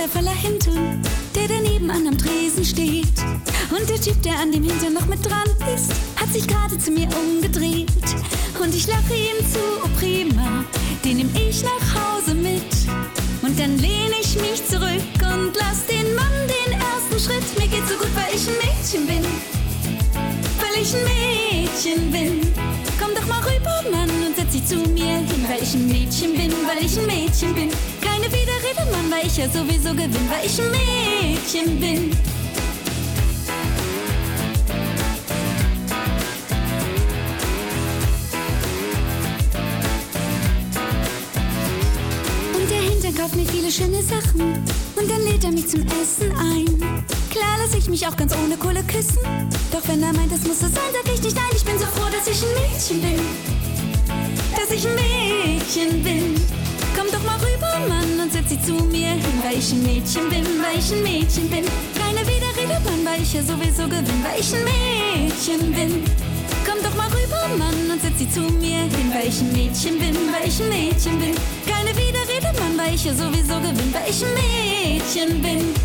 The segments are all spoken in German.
der voller Hintern, der daneben am Tresen steht. Und der Typ, der an dem Hintern noch mit dran ist, hat sich gerade zu mir umgedreht. Und ich lache ihm zu, oh prima, den nehm ich nach Hause mit. Und dann lehne ich mich zurück und lass den Mann den ersten Schritt. Mir geht's so gut, weil ich ein Mädchen bin. Weil ich ein Mädchen bin. Komm doch mal rüber, Mann, und setz dich zu mir hin. Weil ich ein Mädchen bin, weil ich ein Mädchen bin. Keine Widerrede, Mann, weil ich ja sowieso gewinn. Weil ich ein Mädchen bin. Kauft mir viele schöne Sachen und dann lädt er mich zum Essen ein. Klar lass ich mich auch ganz ohne Kohle küssen, doch wenn er meint, das muss so sein, sag ich nicht nein. Ich bin so froh, dass ich ein Mädchen bin, dass ich ein Mädchen bin. Komm doch mal rüber, Mann, und setz dich zu mir hin, weil ich ein Mädchen bin, weil ich ein Mädchen bin. Keine Widerrede, Mann, weil ich ja sowieso gewinn, weil ich ein Mädchen bin. Komm doch mal rüber, Mann, und setz dich zu mir hin, weil ich ein Mädchen bin, weil ich ein Mädchen bin. Keine Widerrede, Mann, weil ich ja sowieso gewinn, weil ich ein Mädchen bin.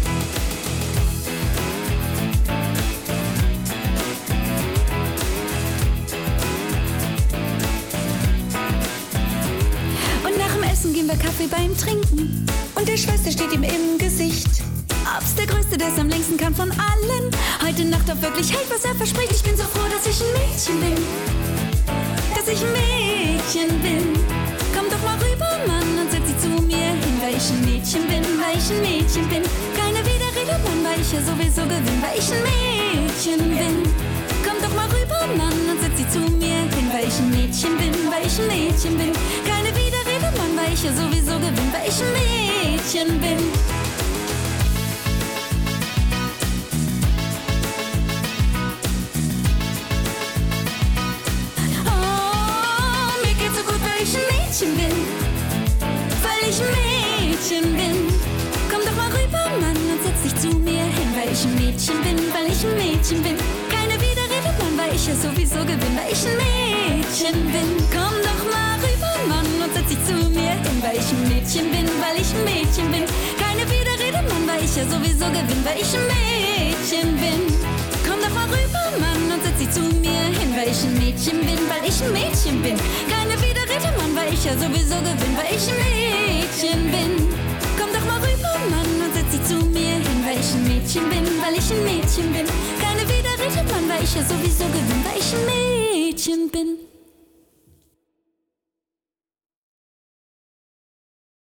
Und nach dem Essen gehen wir Kaffee bei ihm trinken und der Schwester steht ihm im Gesicht. Ob's der Größte, der's am längsten kann von allen. Heute Nacht auch wirklich hält, was er verspricht. Ich bin so froh, dass ich ein Mädchen bin, dass ich ein Mädchen bin. Komm doch mal rüber, Mann, und setz dich zu mir hin, weil ich ein Mädchen bin, weil ich ein Mädchen bin. Keine Widerrede, Mann, weil ich ja sowieso gewinn, weil ich ein Mädchen bin. Komm doch mal rüber, Mann, und setz dich zu mir hin, weil ich ein Mädchen bin, weil ich ein Mädchen bin. Keine Widerrede, Mann, weil ich ja sowieso gewinn, weil ich ein Mädchen bin. Bin, weil ich ein Mädchen bin. Komm doch mal rüber, Mann, und setz dich zu mir hin, weil ich ein Mädchen bin, weil ich ein Mädchen bin. Keine Widerrede, Mann, weil ich ja sowieso gewinn, weil ich ein Mädchen bin. Komm doch mal rüber, Mann, und setz dich zu mir hin, weil ich ein Mädchen bin, weil ich ein Mädchen bin. Keine Widerrede, Mann, weil ich ja sowieso gewinn, weil ich ein Mädchen bin. Komm doch mal rüber, Mann, und setz dich zu mir hin, weil ich ein Mädchen bin, weil ich ein Mädchen bin. Keine Widerrede, Mann, weil ich ja sowieso gewinn, weil ich ein Mädchen bin. Komm doch mal rüber, Mann, und setz dich zu mir hin, weil ich ein Mädchen bin, weil ich ein Mädchen bin. Keine Widerrede, Mann, weil ich ja sowieso gewinn, weil ich ein Mädchen bin.